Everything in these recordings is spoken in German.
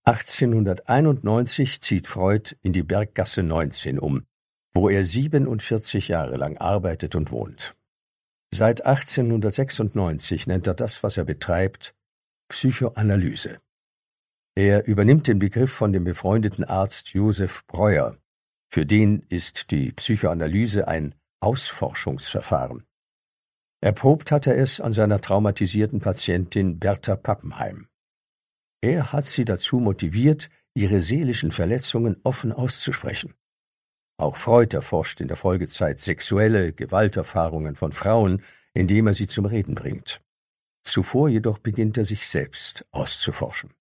1891 zieht Freud in die Berggasse 19 um, wo er 47 Jahre lang arbeitet und wohnt. Seit 1896 nennt er das, was er betreibt, Psychoanalyse. Er übernimmt den Begriff von dem befreundeten Arzt Josef Breuer. Für den ist die Psychoanalyse ein Ausforschungsverfahren. Erprobt hat er es an seiner traumatisierten Patientin Bertha Pappenheim. Er hat sie dazu motiviert, ihre seelischen Verletzungen offen auszusprechen. Auch Freud erforscht in der Folgezeit sexuelle Gewalterfahrungen von Frauen, indem er sie zum Reden bringt. Zuvor jedoch beginnt er sich selbst auszuforschen.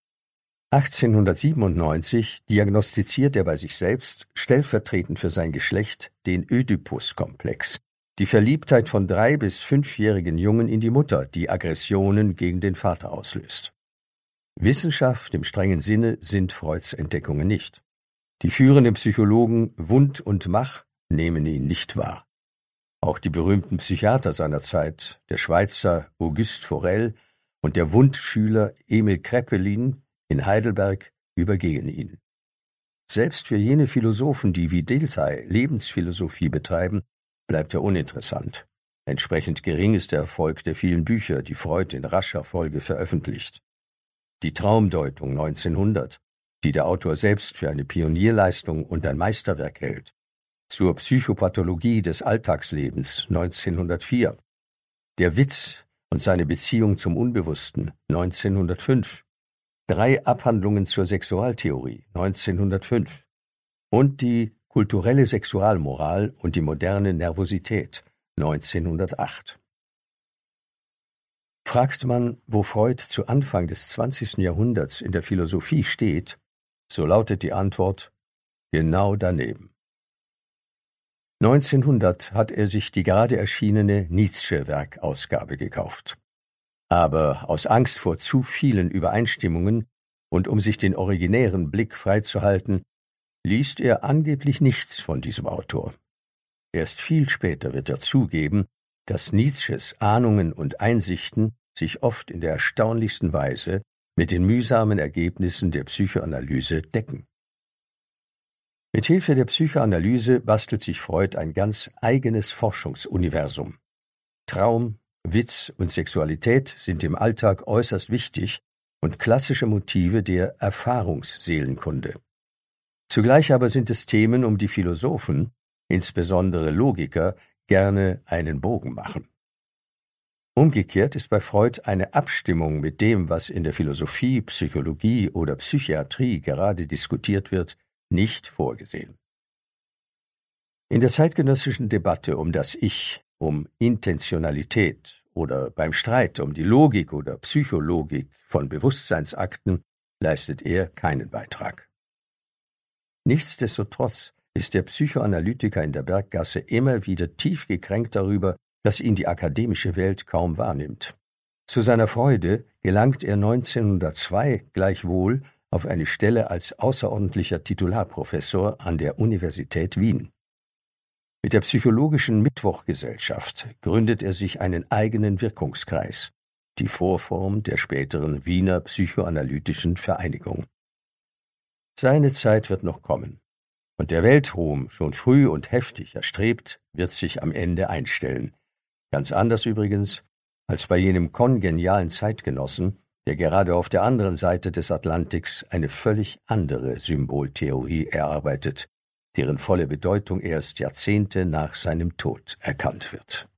1897 diagnostiziert er bei sich selbst, stellvertretend für sein Geschlecht, den Ödipus-Komplex, die Verliebtheit von 3- bis 5-jährigen Jungen in die Mutter, die Aggressionen gegen den Vater auslöst. Wissenschaft im strengen Sinne sind Freuds Entdeckungen nicht. Die führenden Psychologen Wundt und Mach nehmen ihn nicht wahr. Auch die berühmten Psychiater seiner Zeit, der Schweizer Auguste Forel und der Wundt-Schüler Emil Kraepelin in Heidelberg, übergehen ihn. Selbst für jene Philosophen, die wie Dilthey Lebensphilosophie betreiben, bleibt er uninteressant. Entsprechend gering ist der Erfolg der vielen Bücher, die Freud in rascher Folge veröffentlicht. Die Traumdeutung 1900, die der Autor selbst für eine Pionierleistung und ein Meisterwerk hält. Zur Psychopathologie des Alltagslebens 1904. Der Witz und seine Beziehung zum Unbewussten 1905. 3 Abhandlungen zur Sexualtheorie 1905. Und die kulturelle Sexualmoral und die moderne Nervosität 1908. Fragt man, wo Freud zu Anfang des 20. Jahrhunderts in der Philosophie steht, so lautet die Antwort: genau daneben. 1900 hat er sich die gerade erschienene Nietzsche-Werkausgabe gekauft. Aber aus Angst vor zu vielen Übereinstimmungen und um sich den originären Blick freizuhalten, liest er angeblich nichts von diesem Autor. Erst viel später wird er zugeben, dass Nietzsches Ahnungen und Einsichten sich oft in der erstaunlichsten Weise mit den mühsamen Ergebnissen der Psychoanalyse decken. Mit Hilfe der Psychoanalyse bastelt sich Freud ein ganz eigenes Forschungsuniversum. Traum, Witz und Sexualität sind im Alltag äußerst wichtig und klassische Motive der Erfahrungsseelenkunde. Zugleich aber sind es Themen, um die Philosophen, insbesondere Logiker, gerne einen Bogen machen. Umgekehrt ist bei Freud eine Abstimmung mit dem, was in der Philosophie, Psychologie oder Psychiatrie gerade diskutiert wird, nicht vorgesehen. In der zeitgenössischen Debatte um das Ich, um Intentionalität oder beim Streit um die Logik oder Psychologik von Bewusstseinsakten leistet er keinen Beitrag. Nichtsdestotrotz ist der Psychoanalytiker in der Berggasse immer wieder tief gekränkt darüber, dass ihn die akademische Welt kaum wahrnimmt. Zu seiner Freude gelangt er 1902 gleichwohl auf eine Stelle als außerordentlicher Titularprofessor an der Universität Wien. Mit der Psychologischen Mittwochgesellschaft gründet er sich einen eigenen Wirkungskreis, die Vorform der späteren Wiener Psychoanalytischen Vereinigung. Seine Zeit wird noch kommen, und der Weltruhm, schon früh und heftig erstrebt, wird sich am Ende einstellen. Ganz anders übrigens als bei jenem kongenialen Zeitgenossen, der gerade auf der anderen Seite des Atlantiks eine völlig andere Symboltheorie erarbeitet, deren volle Bedeutung erst Jahrzehnte nach seinem Tod erkannt wird.